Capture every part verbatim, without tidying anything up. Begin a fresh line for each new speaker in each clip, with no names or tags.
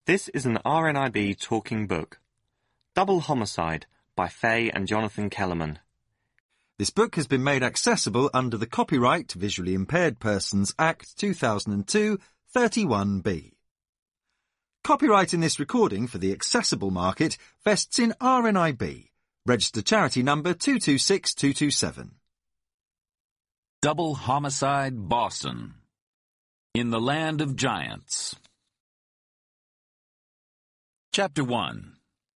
This is an R N I B talking book. Double Homicide by Faye and Jonathan Kellerman.
This book has been made accessible under the Copyright Visually Impaired Persons Act two thousand two, thirty-one B. Copyright in this recording for the accessible market vests in R N I B. Registered charity number two two six two two seven.
Double Homicide, Boston. In the Land of Giants. Chapter one.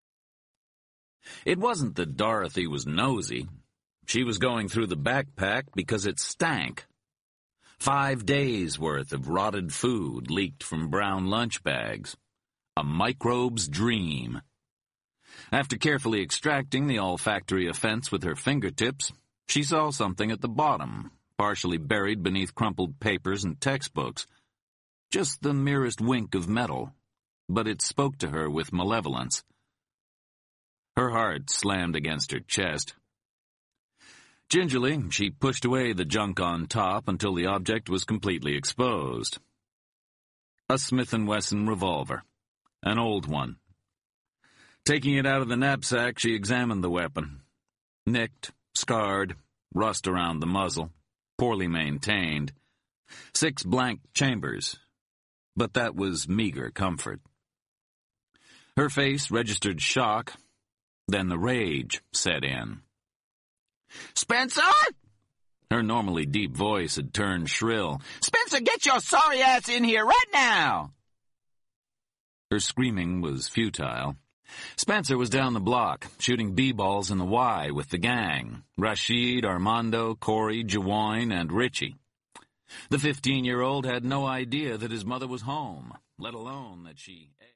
It wasn't that Dorothy was nosy. She was going through the backpack because it stank. Five days' worth of rotted food leaked from brown lunch bags. A microbe's dream. After carefully extracting the olfactory offense with her fingertips, she saw something at the bottom, partially buried beneath crumpled papers and textbooks. Just the merest wink of metal, but it spoke to her with malevolence. Her heart slammed against her chest. Gingerly, she pushed away the junk on top until the object was completely exposed. A Smith and Wesson revolver. An old one. Taking it out of the knapsack, she examined the weapon. Nicked, scarred, rust around the muzzle, poorly maintained. Six blank chambers. But that was meager comfort. Her face registered shock, then the rage set in.
"Spencer?"
Her normally deep voice had turned shrill.
"Spencer, get your sorry ass in here right now!"
Her screaming was futile. Spencer was down the block, shooting b-balls in the Y with the gang. Rashid, Armando, Corey, Jawoin, and Richie. The fifteen-year-old had no idea that his mother was home, let alone that she...